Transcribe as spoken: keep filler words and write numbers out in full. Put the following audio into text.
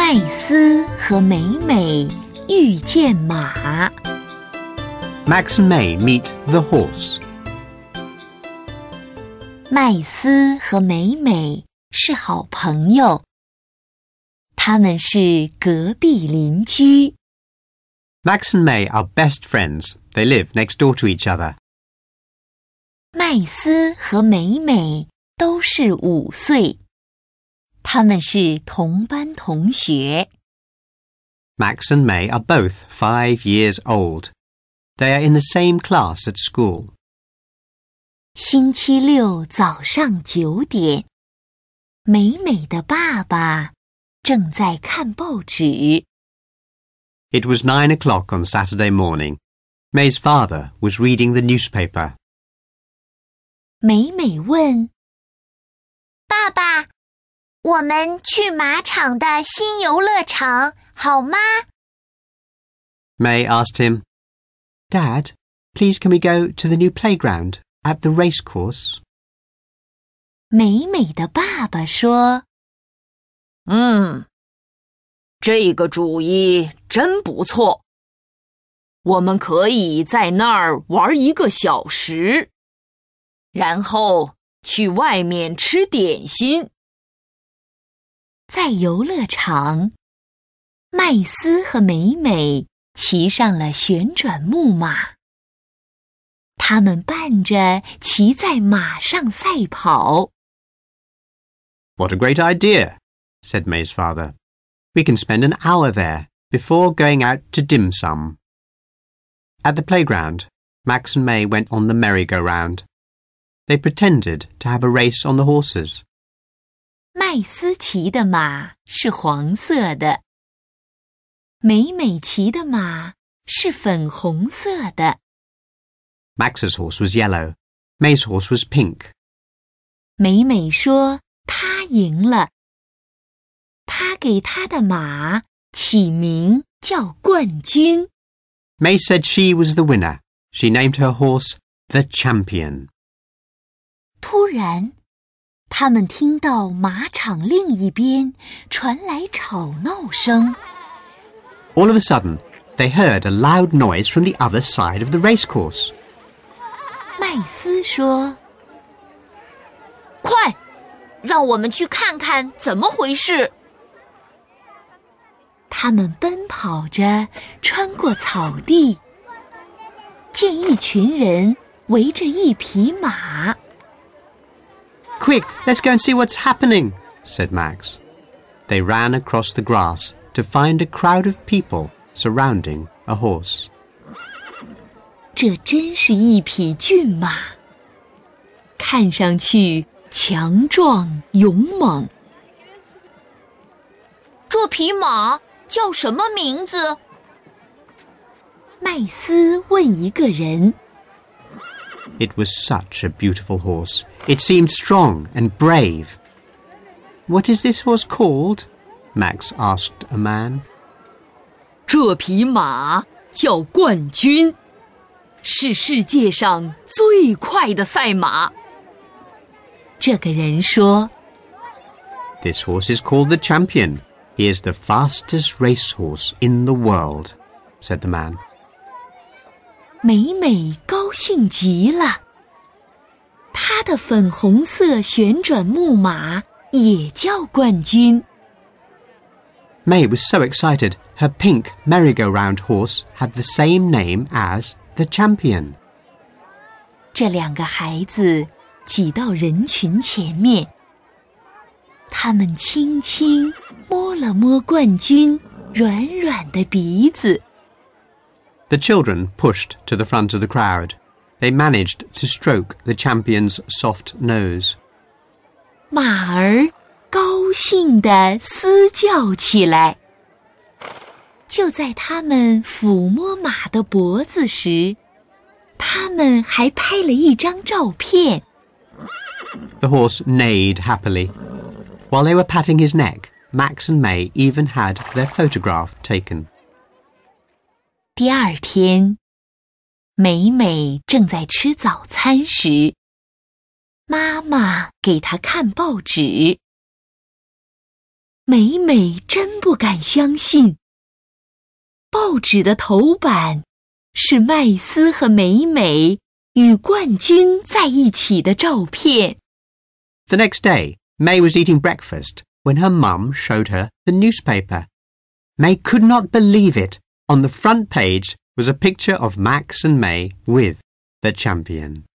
麦斯和美美遇见马。 Max and May meet the horse. 麦斯和美美是好朋友，他们是隔壁邻居。 Max and May are best friends. They live next door to each other. 麦斯和美美都是五岁，他们是同班同学。 Max and May are both five years old. They are in the same class at school. 星期六早上九点，美美的爸爸正在看报纸。 It was nine o'clock on Saturday morning. May's father was reading the newspaper. 美美问： 爸爸，我们去马场的新游乐场好吗？ May asked him, Dad, please can we go to the new playground at the racecourse? 美美的爸爸说： 嗯，这个主意真不错。我们可以在那儿玩一个小时，然后去外面吃点心。 在游乐场，麦斯和美美骑上了旋转木马，他们伴着骑在马上赛跑。 What a great idea, said May's father. We can spend an hour there before going out to dim sum. At the playground, Max and May went on the merry-go-round. They pretended to have a race on the horses. 麦斯骑的马是黄色的，美美骑的马是粉红色的。 Max's horse was yellow. May's horse was pink. 美美说她赢了，她给她的马起名叫冠军。 May said she was the winner. She named her horse the Champion. 突然，他们听到马场另一边传来吵闹声。 All of a sudden, they heard a loud noise from the other side of the racecourse. 麦斯说： 快，让我们去看看怎么回事。 他们奔跑着穿过草地，见一群人围着一匹马。 Quick, let's go and see what's happening, said Max. They ran across the grass to find a crowd of people surrounding a horse. 这真是一匹骏马，看上去强壮勇猛。 这匹马叫什么名字？ 麦斯问一个人。 It was such a beautiful horse. It seemed strong and brave. What is this horse called? Max asked a man. 这匹马叫冠军，是世界上最快的赛马。 这个人说 This horse is called the Champion. He is the fastest racehorse in the world, said the man. 美美高兴极了，她的粉红色旋转木马也叫冠军。 May was so excited, her pink merry-go-round horse had the same name as the Champion. 这两个孩子挤到人群前面，他们轻轻摸了摸冠军软软的鼻子。 The children pushed to the front of the crowd. They managed to stroke the champion's soft nose. 马儿高兴地嘶叫起来。就在他们抚摸马的脖子时，他们还拍了一张照片。 The horse neighed happily. While they were patting his neck, Max and May even had their photograph taken. 第二天，美美正在吃早餐时，妈妈给她看报纸。 美美真不敢相信，报纸的头版是麦斯和美美与冠军在一起的照片。 The next day, May was eating breakfast when her mum showed her the newspaper. May could not believe it. On the front page was a picture of Max and May with the champion.